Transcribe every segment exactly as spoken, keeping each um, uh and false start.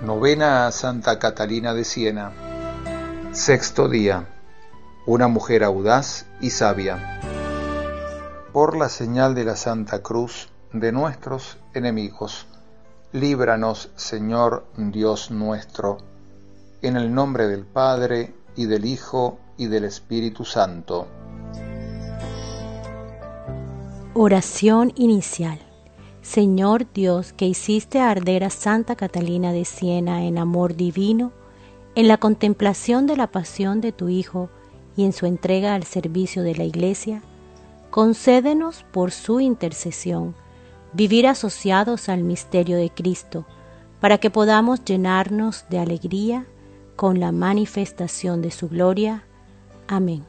Novena a Santa Catalina de Siena. Sexto día. Una mujer audaz y sabia. Por la señal de la Santa Cruz de nuestros enemigos, líbranos, Señor Dios nuestro, en el nombre del Padre, y del Hijo, y del Espíritu Santo. Oración inicial. Señor Dios, que hiciste arder a Santa Catalina de Siena en amor divino, en la contemplación de la pasión de tu Hijo y en su entrega al servicio de la Iglesia, concédenos por su intercesión vivir asociados al misterio de Cristo, para que podamos llenarnos de alegría con la manifestación de su gloria. Amén.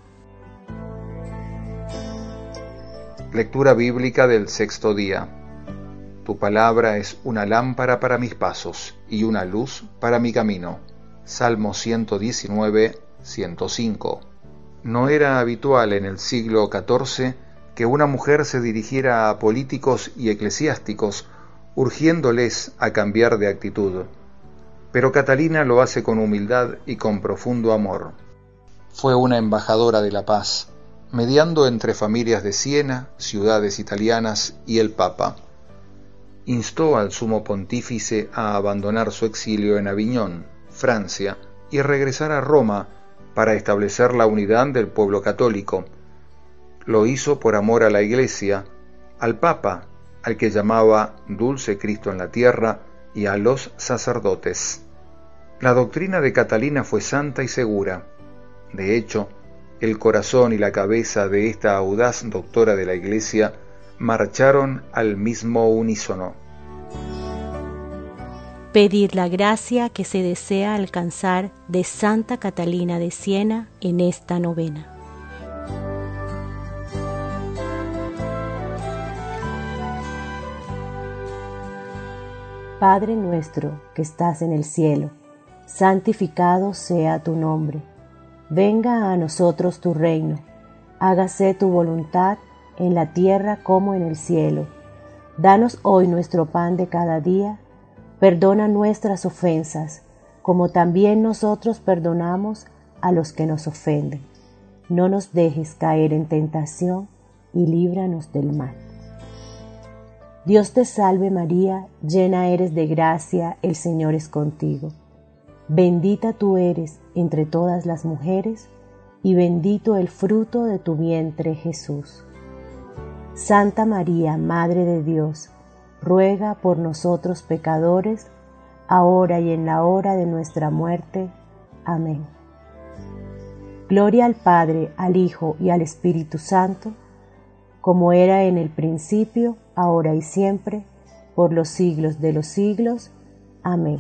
Lectura bíblica del sexto día. Tu palabra es una lámpara para mis pasos y una luz para mi camino. Salmo ciento diecinueve, ciento cinco. No era habitual en el siglo catorce que una mujer se dirigiera a políticos y eclesiásticos urgiéndoles a cambiar de actitud. Pero Catalina lo hace con humildad y con profundo amor. Fue una embajadora de la paz, mediando entre familias de Siena, ciudades italianas y el Papa. Instó al sumo pontífice a abandonar su exilio en Aviñón, Francia, y regresar a Roma para establecer la unidad del pueblo católico. Lo hizo por amor a la Iglesia, al Papa, al que llamaba Dulce Cristo en la tierra, y a los sacerdotes. La doctrina de Catalina fue santa y segura. De hecho, el corazón y la cabeza de esta audaz doctora de la Iglesia marcharon al mismo unísono. Pedir la gracia que se desea alcanzar de Santa Catalina de Siena en esta novena. Padre nuestro que estás en el cielo, santificado sea tu nombre. Venga a nosotros tu reino. Hágase tu voluntad en la tierra como en el cielo. Danos hoy nuestro pan de cada día. Perdona nuestras ofensas, como también nosotros perdonamos a los que nos ofenden. No nos dejes caer en tentación y líbranos del mal. Dios te salve María, llena eres de gracia, el Señor es contigo. Bendita tú eres entre todas las mujeres, y bendito el fruto de tu vientre, Jesús. Santa María, Madre de Dios, ruega por nosotros pecadores, ahora y en la hora de nuestra muerte. Amén. Gloria al Padre, al Hijo y al Espíritu Santo, como era en el principio, ahora y siempre, por los siglos de los siglos. Amén.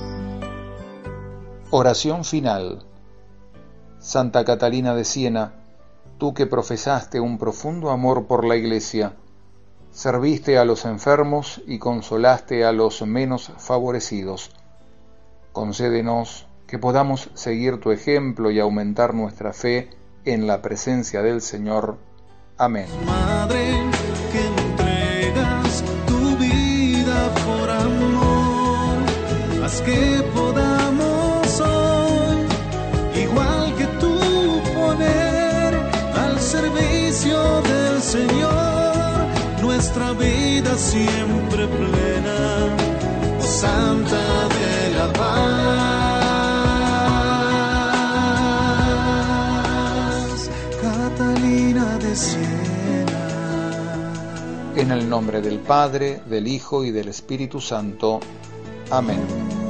Oración final. Santa Catalina de Siena, tú que profesaste un profundo amor por la Iglesia, serviste a los enfermos y consolaste a los menos favorecidos. Concédenos que podamos seguir tu ejemplo y aumentar nuestra fe en la presencia del Señor. Amén. Madre, que entregas tu vida por amor, haz que podamos hoy, igual que tú, poner al servicio del Señor nuestra vida siempre plena, oh Santa de la Paz, Catalina de Siena. En el nombre del Padre, del Hijo y del Espíritu Santo. Amén.